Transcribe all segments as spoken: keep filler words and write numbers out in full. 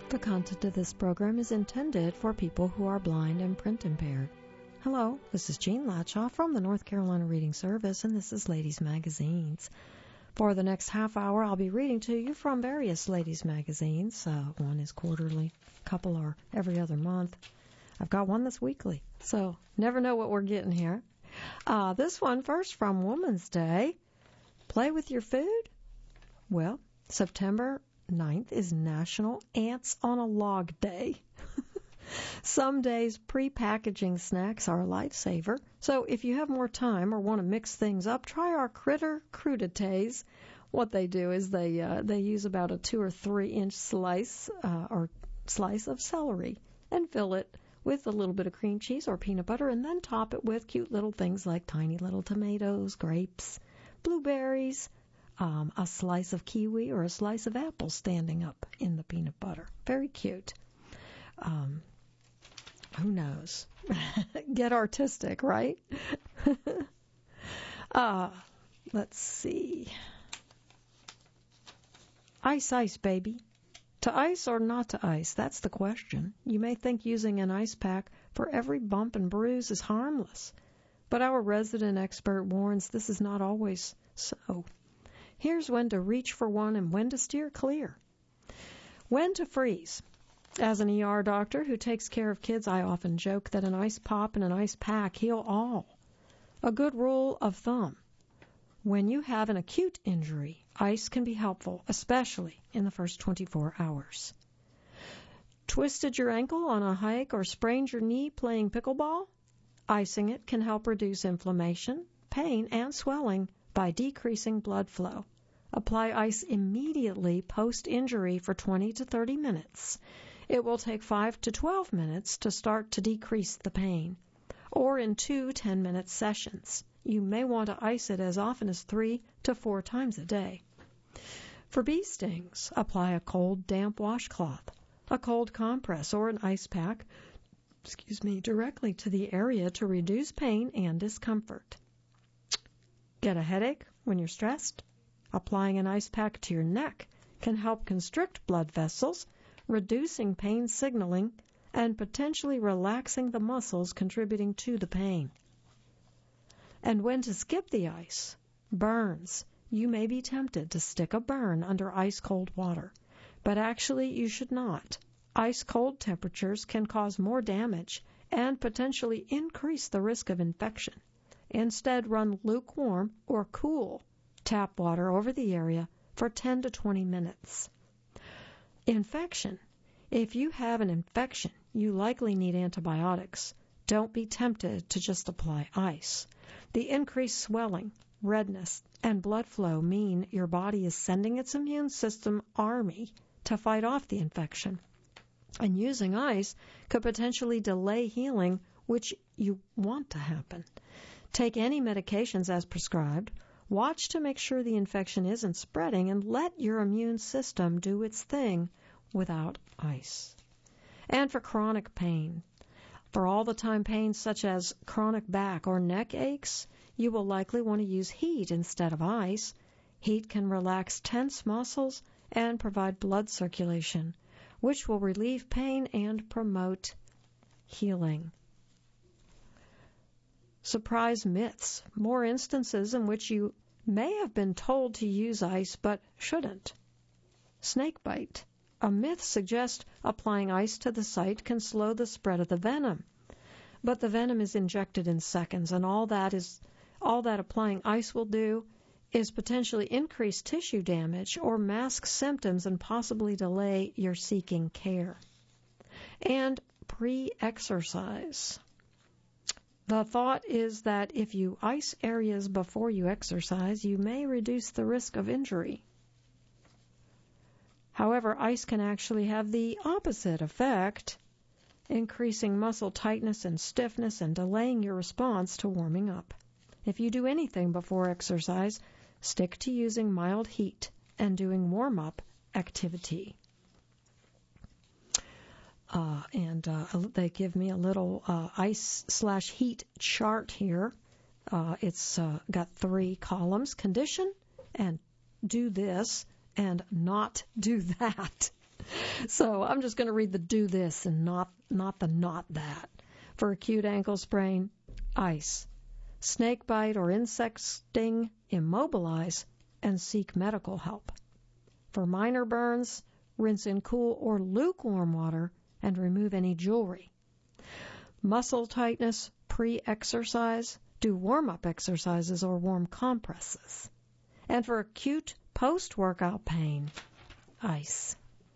The content of this program is intended for people who are blind and print impaired. Hello, this is Jean Latshaw from the North Carolina Reading Service, and this is Ladies Magazines. For the next half hour, I'll be reading to you from various ladies' magazines. Uh, one is quarterly, a couple are every other month. I've got one that's weekly, so never know what we're getting here. Uh, this one first from Woman's Day. Play with your food? Well, September ninth is National Ants on a Log Day. Some days pre-packaging snacks are a lifesaver, so if you have more time or want to mix things up, try our Critter Crudités. What they do is they uh, they use about a two or three inch slice uh, or slice of celery and fill it with a little bit of cream cheese or peanut butter, and then top it with cute little things like tiny little tomatoes, grapes, blueberries, um, a slice of kiwi or a slice of apple standing up in the peanut butter. Very cute. Um, who knows? Get artistic, right? uh, let's see. Ice, ice, baby. To ice or not to ice? That's the question. You may think using an ice pack for every bump and bruise is harmless, but our resident expert warns this is not always so. Here's when to reach for one and when to steer clear. When to freeze. As an E R doctor who takes care of kids, I often joke that an ice pop and an ice pack heal all. A good rule of thumb. When you have an acute injury, ice can be helpful, especially in the first twenty-four hours. Twisted your ankle on a hike or sprained your knee playing pickleball? Icing it can help reduce inflammation, pain, and swelling by decreasing blood flow. Apply ice immediately post-injury for twenty to thirty minutes. It will take five to twelve minutes to start to decrease the pain, or in two ten-minute sessions. You may want to ice it as often as three to four times a day. For bee stings, apply a cold, damp washcloth, a cold compress, or an ice pack, excuse me, directly to the area to reduce pain and discomfort. Get a headache when you're stressed? Applying an ice pack to your neck can help constrict blood vessels, reducing pain signaling, and potentially relaxing the muscles contributing to the pain. And when to skip the ice? Burns. You may be tempted to stick a burn under ice-cold water, but actually you should not. Ice-cold temperatures can cause more damage and potentially increase the risk of infection. Instead, run lukewarm or cool tap water over the area for ten to twenty minutes. Infection. If you have an infection, you likely need antibiotics. Don't be tempted to just apply ice. The increased swelling, redness, and blood flow mean your body is sending its immune system army to fight off the infection. And using ice could potentially delay healing, which you want to happen. Take any medications as prescribed. Watch to make sure the infection isn't spreading, and let your immune system do its thing without ice. And for chronic pain, for all the time pains such as chronic back or neck aches, you will likely want to use heat instead of ice. Heat can relax tense muscles and provide blood circulation, which will relieve pain and promote healing. Surprise myths. More instances in which you may have been told to use ice but shouldn't. Snake bite. A myth suggests applying ice to the site can slow the spread of the venom. But the venom is injected in seconds, and all that is all that applying ice will do is potentially increase tissue damage or mask symptoms and possibly delay your seeking care. And pre-exercise. The thought is that if you ice areas before you exercise, you may reduce the risk of injury. However, ice can actually have the opposite effect, increasing muscle tightness and stiffness and delaying your response to warming up. If you do anything before exercise, stick to using mild heat and doing warm-up activity. Uh, and uh, they give me a little uh, ice slash heat chart here. Uh, it's uh, got three columns: condition and do this and not do that. So I'm just going to read the do this and not, not the not that. For acute ankle sprain, ice. Snake bite or insect sting, immobilize and seek medical help. For minor burns, rinse in cool or lukewarm water and remove any jewelry. Muscle tightness pre-exercise, do warm-up exercises or warm compresses. And for acute post-workout pain, ice.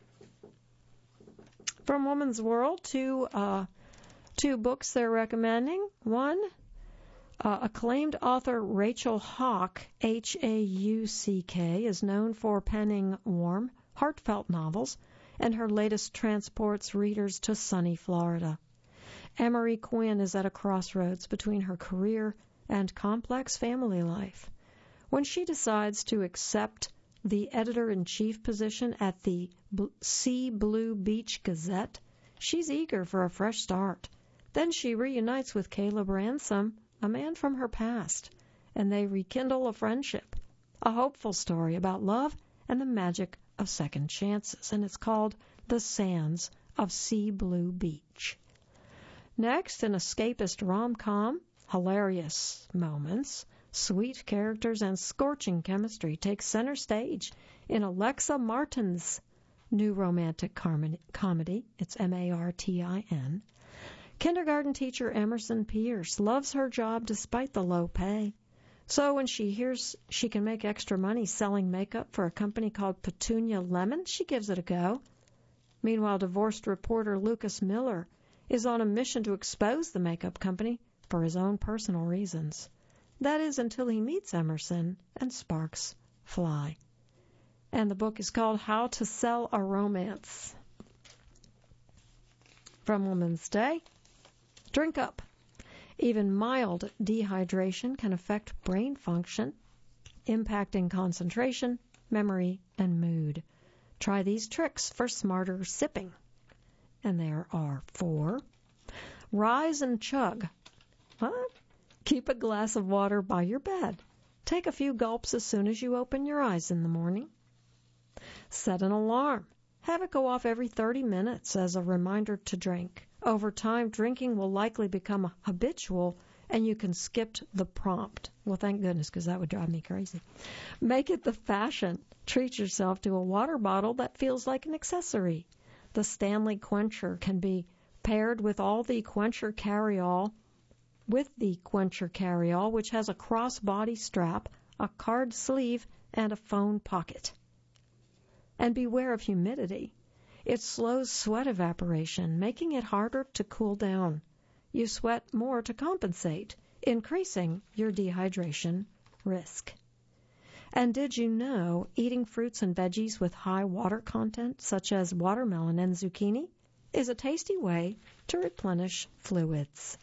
From Woman's World, two, uh, two books they're recommending. One, uh, acclaimed author Rachel Hauck, H A U C K, is known for penning warm, heartfelt novels, and her latest transports readers to sunny Florida. Emery Quinn is at a crossroads between her career and complex family life. When she decides to accept the editor-in-chief position at the Sea Blue Beach Gazette, she's eager for a fresh start. Then she reunites with Caleb Ransom, a man from her past, and they rekindle a friendship, a hopeful story about love and the magic of second chances, and it's called The Sands of Sea Blue Beach. Next, an escapist rom-com, hilarious moments, sweet characters, and scorching chemistry take center stage in Alexa Martin's new romantic comedy. It's M A R T I N. Kindergarten teacher Emerson Pierce loves her job despite the low pay. So when she hears she can make extra money selling makeup for a company called Petunia Lemon, she gives it a go. Meanwhile, divorced reporter Lucas Miller is on a mission to expose the makeup company for his own personal reasons. That is, until he meets Emerson and sparks fly. And the book is called How to Sell a Romance. From Woman's Day, drink up. Even mild dehydration can affect brain function, impacting concentration, memory, and mood. Try these tricks for smarter sipping. And there are four. Rise and chug. What? Keep a glass of water by your bed. Take a few gulps as soon as you open your eyes in the morning. Set an alarm. Have it go off every thirty minutes as a reminder to drink. Over time, drinking will likely become habitual, and you can skip the prompt. Well, thank goodness, because that would drive me crazy. Make it the fashion. Treat yourself to a water bottle that feels like an accessory. The Stanley Quencher can be paired with all the Quencher carry-all, with the Quencher carry-all, which has a cross-body strap, a card sleeve, and a phone pocket. And beware of humidity. It slows sweat evaporation, making it harder to cool down. You sweat more to compensate, increasing your dehydration risk. And did you know eating fruits and veggies with high water content, such as watermelon and zucchini, is a tasty way to replenish fluids?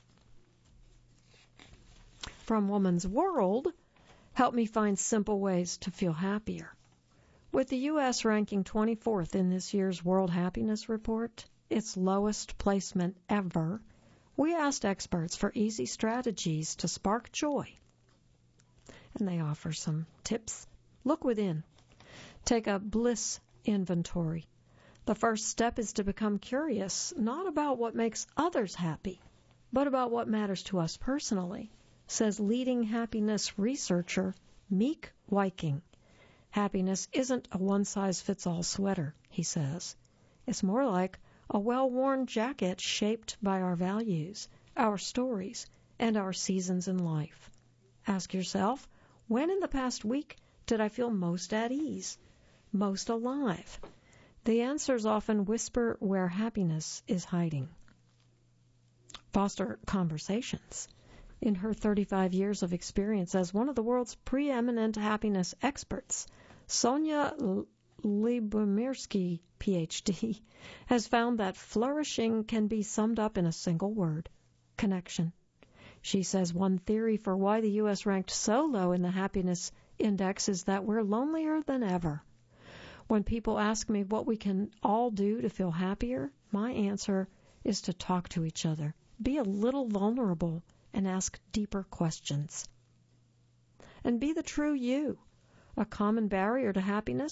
From Woman's World, help me find simple ways to feel happier. With the U S ranking twenty-fourth in this year's World Happiness Report, its lowest placement ever, we asked experts for easy strategies to spark joy. And they offer some tips. Look within. Take a bliss inventory. The first step is to become curious, not about what makes others happy, but about what matters to us personally, says leading happiness researcher Meek Wyking. Happiness isn't a one-size-fits-all sweater, he says. It's more like a well-worn jacket shaped by our values, our stories, and our seasons in life. Ask yourself, when in the past week did I feel most at ease, most alive? The answers often whisper where happiness is hiding. Foster conversations. In her thirty-five years of experience as one of the world's preeminent happiness experts, Sonia Lyubomirsky, P H D, has found that flourishing can be summed up in a single word: connection. She says one theory for why the U S ranked so low in the happiness index is that we're lonelier than ever. When people ask me what we can all do to feel happier, my answer is to talk to each other, be a little vulnerable, and ask deeper questions. And be the true you. A common barrier to happiness?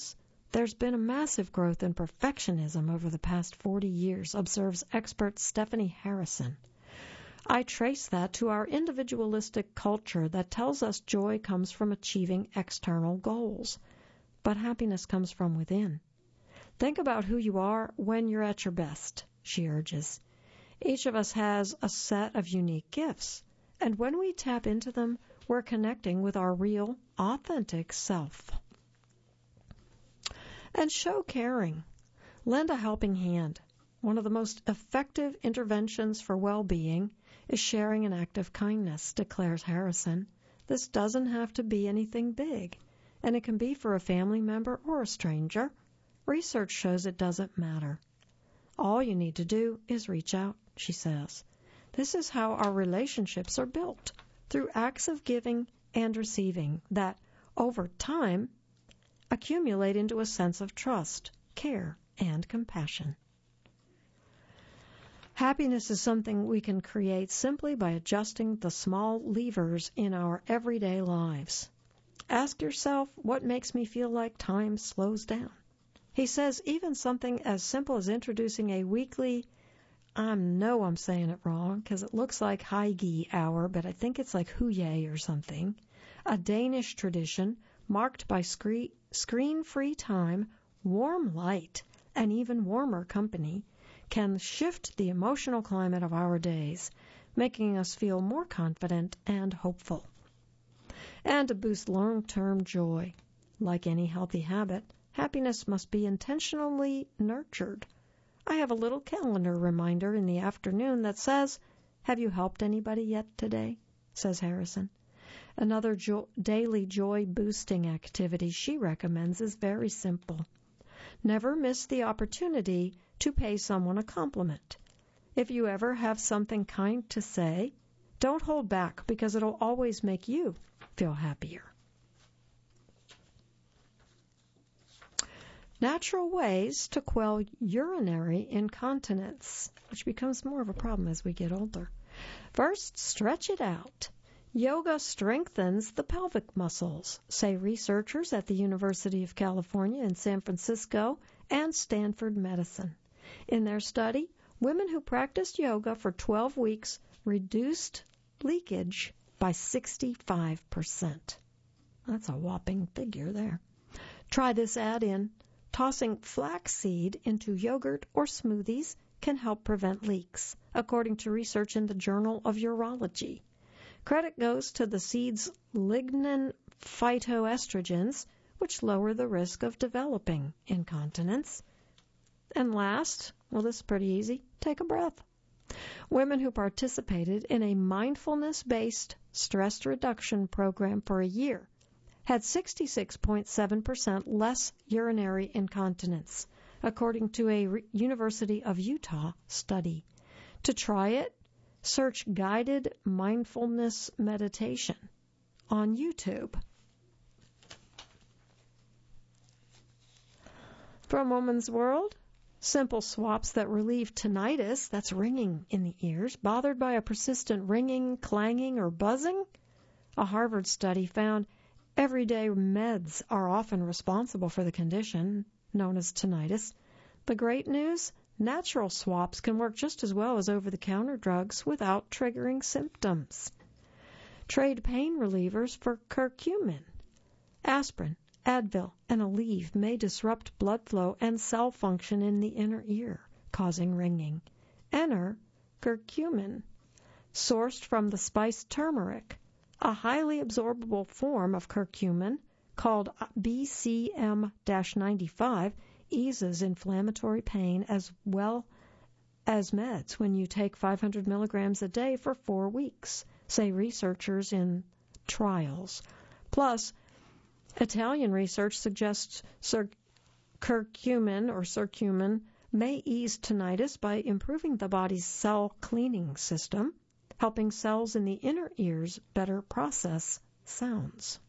There's been a massive growth in perfectionism over the past forty years, observes expert Stephanie Harrison. I trace that to our individualistic culture that tells us joy comes from achieving external goals, but happiness comes from within. Think about who you are when you're at your best, she urges. Each of us has a set of unique gifts, and when we tap into them, we're connecting with our real, authentic self. And show caring. Lend a helping hand. One of the most effective interventions for well-being is sharing an act of kindness, declares Harrison. This doesn't have to be anything big, and it can be for a family member or a stranger. Research shows it doesn't matter. All you need to do is reach out, she says. This is how our relationships are built, through acts of giving and receiving that, over time, accumulate into a sense of trust, care, and compassion. Happiness is something we can create simply by adjusting the small levers in our everyday lives. Ask yourself, what makes me feel like time slows down? He says even something as simple as introducing a weekly, I know I'm saying it wrong because it looks like Hygge hour, but I think it's like Huye or something, a Danish tradition marked by screen screen-free time, warm light, and even warmer company, can shift the emotional climate of our days, making us feel more confident and hopeful. And to boost long-term joy, like any healthy habit, happiness must be intentionally nurtured. I have a little calendar reminder in the afternoon that says, "Have you helped anybody yet today?" says Harrison. Another jo- daily joy-boosting activity she recommends is very simple. Never miss the opportunity to pay someone a compliment. If you ever have something kind to say, don't hold back because it'll always make you feel happier. Natural ways to quell urinary incontinence, which becomes more of a problem as we get older. First, stretch it out. Yoga strengthens the pelvic muscles, say researchers at the University of California in San Francisco and Stanford Medicine. In their study, women who practiced yoga for twelve weeks reduced leakage by sixty-five percent. That's a whopping figure there. Try this add-in. Tossing flaxseed into yogurt or smoothies can help prevent leaks, according to research in the Journal of Urology. Credit goes to the seed's lignin phytoestrogens, which lower the risk of developing incontinence. And last, well, this is pretty easy, take a breath. Women who participated in a mindfulness-based stress reduction program for a year had sixty-six point seven percent less urinary incontinence, according to a Re- University of Utah study. To try it, search guided mindfulness meditation on YouTube. From Woman's World, simple swaps that relieve tinnitus, that's ringing in the ears, bothered by a persistent ringing, clanging, or buzzing. A Harvard study found everyday meds are often responsible for the condition, known as tinnitus. The great news? Natural swaps can work just as well as over-the-counter drugs without triggering symptoms. Trade pain relievers for curcumin. Aspirin, Advil, and Aleve may disrupt blood flow and cell function in the inner ear, causing ringing. Enter curcumin, sourced from the spice turmeric, a highly absorbable form of curcumin called B C M ninety-five eases inflammatory pain as well as meds when you take five hundred milligrams a day for four weeks, say researchers in trials. Plus, Italian research suggests cir- curcumin or curcumin may ease tinnitus by improving the body's cell cleaning system, helping cells in the inner ears better process sounds.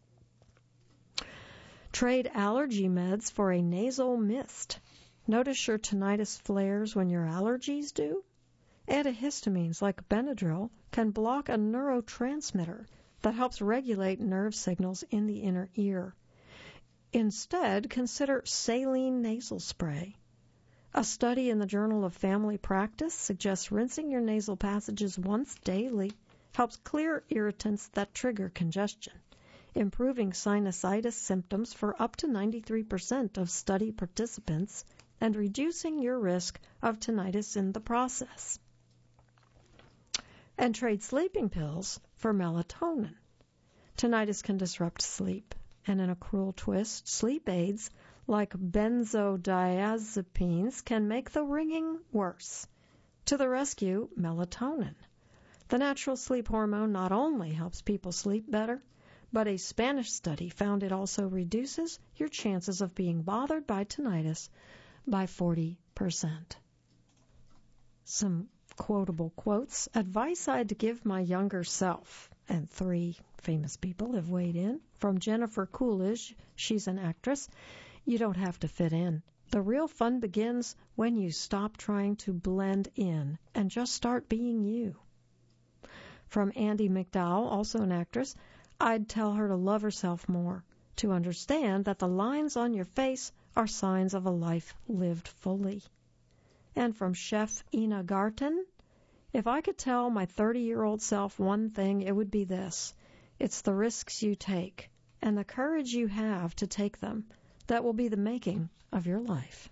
Trade allergy meds for a nasal mist. Notice your tinnitus flares when your allergies do? Antihistamines like Benadryl can block a neurotransmitter that helps regulate nerve signals in the inner ear. Instead, consider saline nasal spray. A study in the Journal of Family Practice suggests rinsing your nasal passages once daily helps clear irritants that trigger congestion, improving sinusitis symptoms for up to ninety-three percent of study participants and reducing your risk of tinnitus in the process. And trade sleeping pills for melatonin. Tinnitus can disrupt sleep, and in a cruel twist, sleep aids like benzodiazepines can make the ringing worse. To the rescue, melatonin. The natural sleep hormone not only helps people sleep better, but a Spanish study found it also reduces your chances of being bothered by tinnitus by forty percent. Some quotable quotes. Advice I'd give my younger self. And three famous people have weighed in. From Jennifer Coolidge, she's an actress. You don't have to fit in. The real fun begins when you stop trying to blend in and just start being you. From Andie MacDowell, also an actress, I'd tell her to love herself more, to understand that the lines on your face are signs of a life lived fully. And from Chef Ina Garten, if I could tell my thirty-year-old self one thing, it would be this. It's the risks you take and the courage you have to take them that will be the making of your life.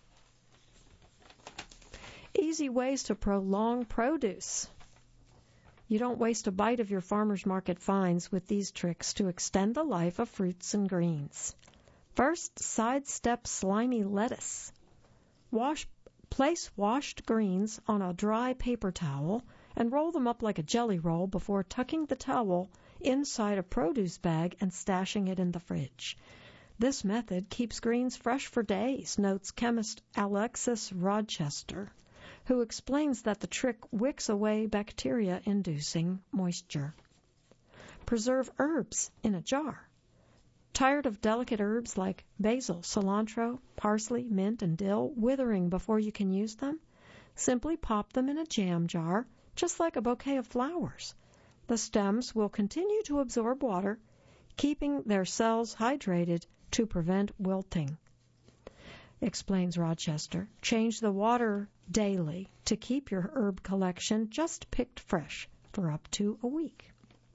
Easy ways to prolong produce. You don't waste a bite of your farmer's market finds with these tricks to extend the life of fruits and greens. First, sidestep slimy lettuce. Wash, place washed greens on a dry paper towel and roll them up like a jelly roll before tucking the towel inside a produce bag and stashing it in the fridge. This method keeps greens fresh for days, notes chemist Alexis Rochester, who explains that the trick wicks away bacteria-inducing moisture. Preserve herbs in a jar. Tired of delicate herbs like basil, cilantro, parsley, mint, and dill withering before you can use them? Simply pop them in a jam jar, just like a bouquet of flowers. The stems will continue to absorb water, keeping their cells hydrated to prevent wilting. Explains Rochester. Change the water daily to keep your herb collection just picked fresh for up to a week.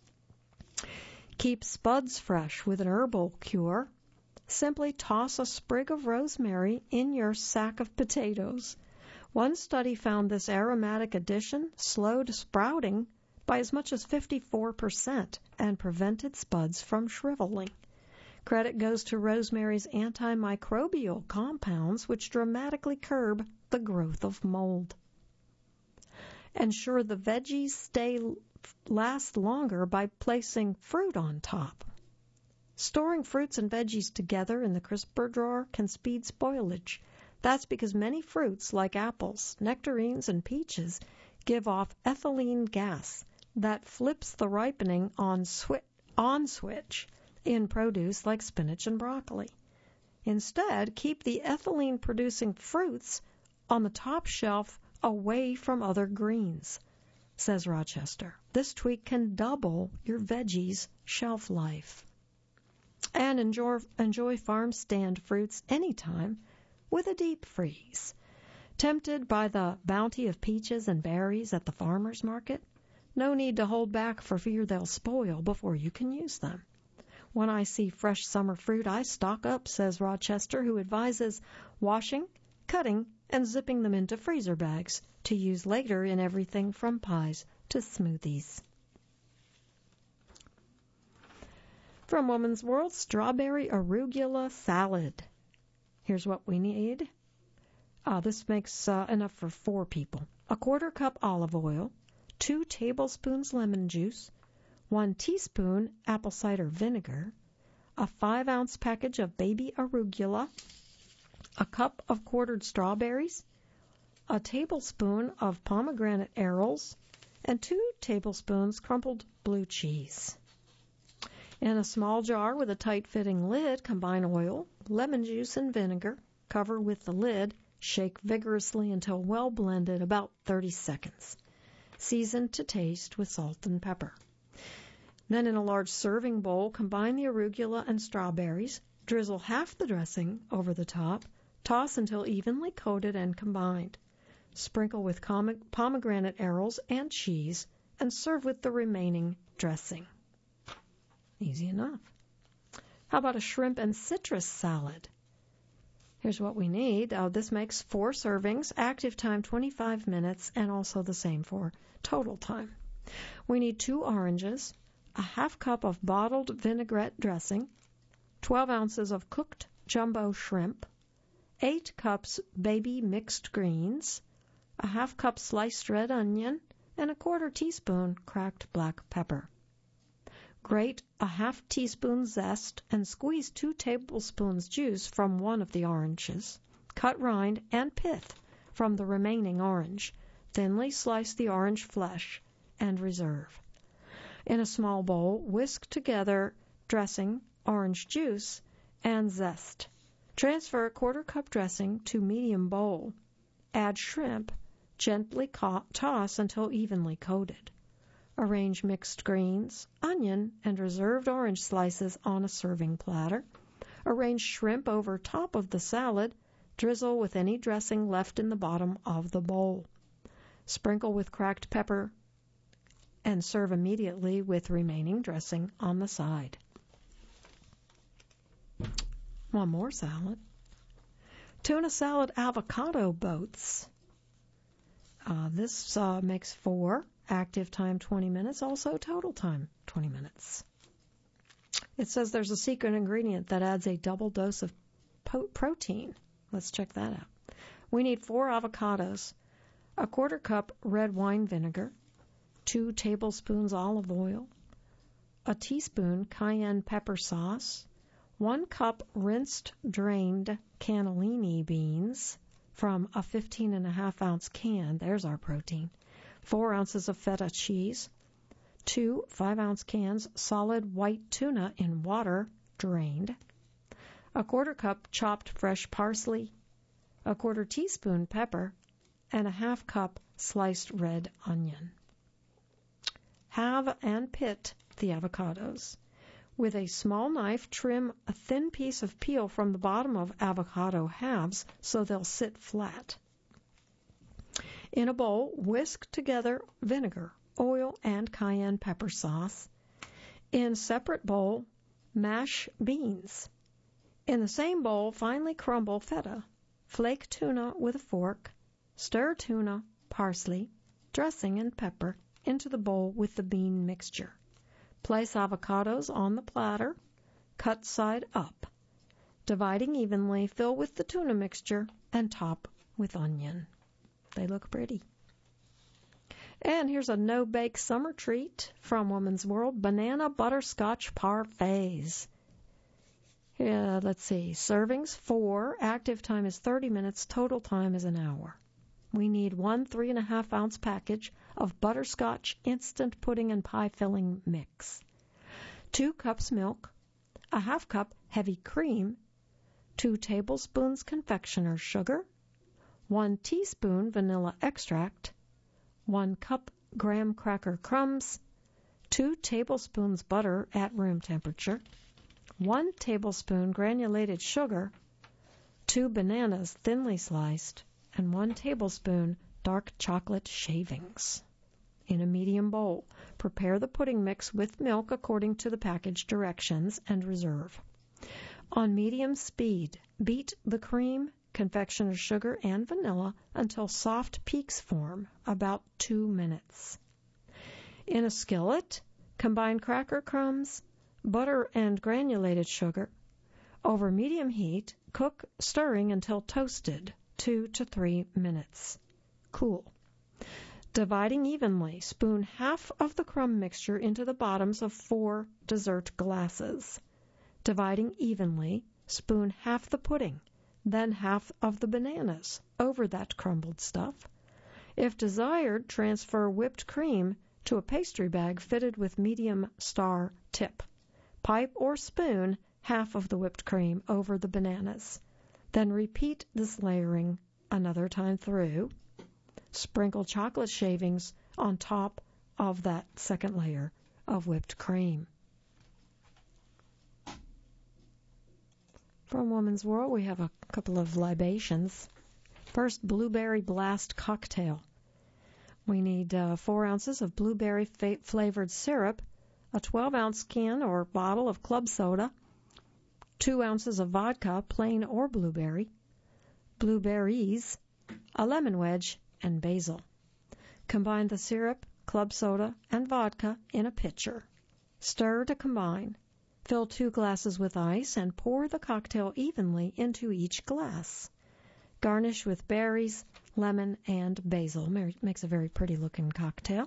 Keep spuds fresh with an herbal cure. Simply toss a sprig of rosemary in your sack of potatoes. One study found this aromatic addition slowed sprouting by as much as fifty-four percent and prevented spuds from shriveling. Credit goes to rosemary's antimicrobial compounds, which dramatically curb the growth of mold. Ensure the veggies stay last longer by placing fruit on top. Storing fruits and veggies together in the crisper drawer can speed spoilage. That's because many fruits, like apples, nectarines, and peaches, give off ethylene gas that flips the ripening on, swi- on switch in produce like spinach and broccoli. Instead, keep the ethylene-producing fruits on the top shelf away from other greens, says Rochester. This tweak can double your veggies' shelf life. And enjoy, enjoy farm stand fruits anytime with a deep freeze. Tempted by the bounty of peaches and berries at the farmer's market? No need to hold back for fear they'll spoil before you can use them. When I see fresh summer fruit, I stock up, says Rochester, who advises washing, cutting, and zipping them into freezer bags to use later in everything from pies to smoothies. From Woman's World, strawberry arugula salad. Here's what we need. Uh, this makes uh, enough for four people. A quarter cup olive oil, two tablespoons lemon juice, one teaspoon apple cider vinegar, a five ounce package of baby arugula, a cup of quartered strawberries, a tablespoon of pomegranate arils, and two tablespoons crumpled blue cheese. In a small jar with a tight-fitting lid, combine oil, lemon juice, and vinegar. Cover with the lid. Shake vigorously until well blended, about thirty seconds. Season to taste with salt and pepper. Then in a large serving bowl, combine the arugula and strawberries. Drizzle half the dressing over the top. Toss until evenly coated and combined. Sprinkle with pomegranate arils and cheese, and serve with the remaining dressing. Easy enough. How about a shrimp and citrus salad? Here's what we need. Uh, this makes four servings, active time twenty-five minutes, and also the same for total time. We need two oranges, a half cup of bottled vinaigrette dressing, twelve ounces of cooked jumbo shrimp, eight cups baby mixed greens, a half cup sliced red onion, and a quarter teaspoon cracked black pepper. Grate a half teaspoon zest and squeeze two tablespoons juice from one of the oranges. Cut rind and pith from the remaining orange. Thinly slice the orange flesh and reserve. In a small bowl, whisk together dressing, orange juice, and zest. Transfer a quarter cup dressing to medium bowl. Add shrimp. Gently toss until evenly coated. Arrange mixed greens, onion, and reserved orange slices on a serving platter. Arrange shrimp over top of the salad. Drizzle with any dressing left in the bottom of the bowl. Sprinkle with cracked pepper and serve immediately with remaining dressing on the side. One more salad. Tuna salad avocado boats. Uh, this uh, makes four. Active time twenty minutes, also total time twenty minutes. It says there's a secret ingredient that adds a double dose of po- protein. Let's check that out. We need four avocados, a quarter cup red wine vinegar, two tablespoons olive oil, a teaspoon cayenne pepper sauce, one cup rinsed drained cannellini beans from a fifteen and a half ounce can. There's our protein. Four ounces of feta cheese, two five-ounce cans solid white tuna in water, drained, a quarter cup chopped fresh parsley, a quarter teaspoon pepper, and a half cup sliced red onion. Halve and pit the avocados. With a small knife, trim a thin piece of peel from the bottom of avocado halves so they'll sit flat. In a bowl, whisk together vinegar, oil, and cayenne pepper sauce. In separate bowl, mash beans. In the same bowl, finely crumble feta. Flake tuna with a fork. Stir tuna, parsley, dressing, and pepper into the bowl with the bean mixture. Place avocados on the platter, cut side up. Dividing evenly, fill with the tuna mixture and top with onion. They look pretty. And here's a no-bake summer treat from Woman's World, banana butterscotch parfaits. Yeah, let's see, servings four, active time is thirty minutes, total time is an hour. We need one three and a half ounce package of butterscotch instant pudding and pie filling mix, two cups milk, a half cup heavy cream, two tablespoons confectioner's sugar, one teaspoon vanilla extract, one cup graham cracker crumbs, two tablespoons butter at room temperature, one tablespoon granulated sugar, two bananas thinly sliced, and one tablespoon dark chocolate shavings. In a medium bowl, prepare the pudding mix with milk according to the package directions and reserve. On medium speed, beat the cream, confectioner's sugar, and vanilla until soft peaks form, about two minutes. In a skillet, combine cracker crumbs, butter, and granulated sugar. Over medium heat, cook stirring until toasted, two to three minutes. Cool. Dividing evenly, spoon half of the crumb mixture into the bottoms of four dessert glasses. Dividing evenly, spoon half the pudding, then half of the bananas over that crumbled stuff. If desired, transfer whipped cream to a pastry bag fitted with medium star tip. Pipe or spoon half of the whipped cream over the bananas. Then repeat this layering another time through. Sprinkle chocolate shavings on top of that second layer of whipped cream. From Woman's World, we have a couple of libations. First, Blueberry Blast Cocktail. We need uh, four ounces of blueberry fa- flavored syrup, a twelve ounce can or bottle of club soda, two ounces of vodka, plain or blueberry, blueberries, a lemon wedge, and basil. Combine the syrup, club soda, and vodka in a pitcher. Stir to combine. Fill two glasses with ice and pour the cocktail evenly into each glass. Garnish with berries, lemon, and basil. Makes a very pretty looking cocktail.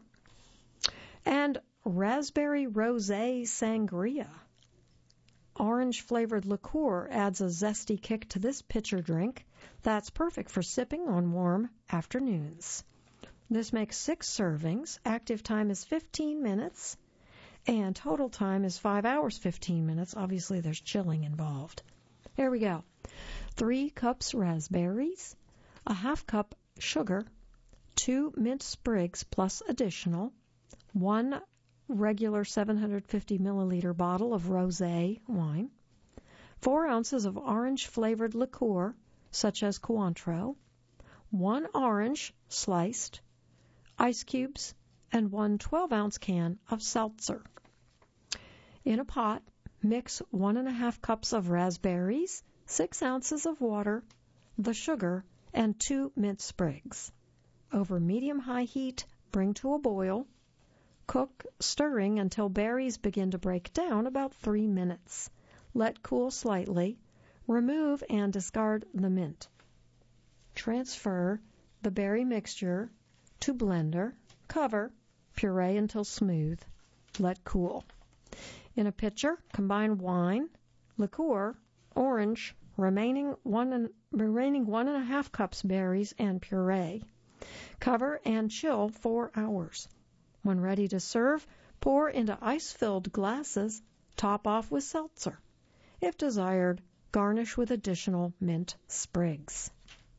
And Raspberry Rosé Sangria. Orange-flavored liqueur adds a zesty kick to this pitcher drink that's perfect for sipping on warm afternoons. This makes six servings. Active time is fifteen minutes, and total time is five hours, fifteen minutes. Obviously, there's chilling involved. Here we go. Three cups raspberries, a half cup sugar, two mint sprigs plus additional, one regular seven hundred fifty milliliter bottle of rosé wine, four ounces of orange-flavored liqueur, such as Cointreau, one orange sliced, ice cubes, and one twelve ounce can of seltzer. In a pot, mix one and a half cups of raspberries, six ounces of water, the sugar, and two mint sprigs. Over medium-high heat, bring to a boil. Cook, stirring until berries begin to break down, about three minutes. Let cool slightly. Remove and discard the mint. Transfer the berry mixture to blender. Cover. Puree until smooth. Let cool. In a pitcher, combine wine, liqueur, orange, remaining one and remaining one and a half cups berries, and puree. Cover and chill four hours. When ready to serve, pour into ice-filled glasses. Top off with seltzer. If desired, garnish with additional mint sprigs.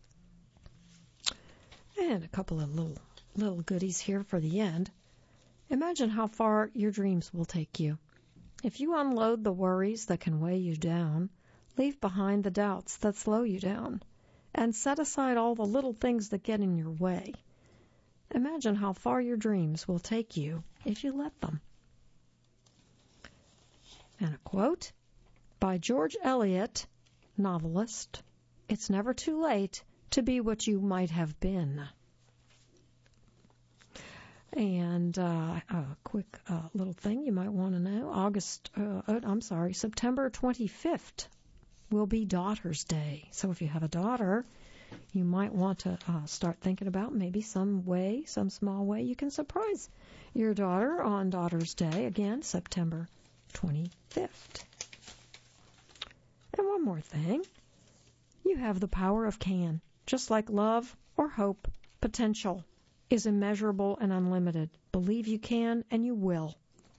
And a couple of little little goodies here for the end. Imagine how far your dreams will take you. If you unload the worries that can weigh you down, leave behind the doubts that slow you down, and set aside all the little things that get in your way. Imagine how far your dreams will take you if you let them. And a quote by George Eliot, novelist, "It's never too late to be what you might have been." And uh, a quick uh, little thing you might want to know. August, uh, I'm sorry, September twenty-fifth will be Daughter's Day. So if you have a daughter, you might want to uh, start thinking about maybe some way, some small way you can surprise your daughter on Daughter's Day. Again, September twenty-fifth. And one more thing. You have the power of can. Just like love or hope, potential is immeasurable and unlimited. Believe you can, and you will.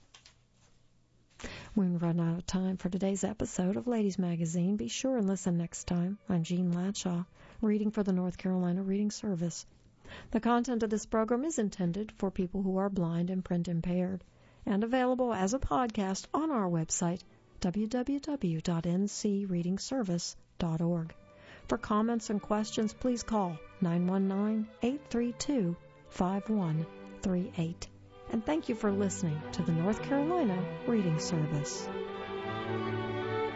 We've run out of time for today's episode of Ladies Magazine. Be sure and listen next time. I'm Jean Ladshaw, reading for the North Carolina Reading Service. The content of this program is intended for people who are blind and print impaired, and available as a podcast on our website, w w w dot n c reading service dot org. For comments and questions, please call nine one nine, eight three two, five one three eight. And thank you for listening to the North Carolina Reading Service.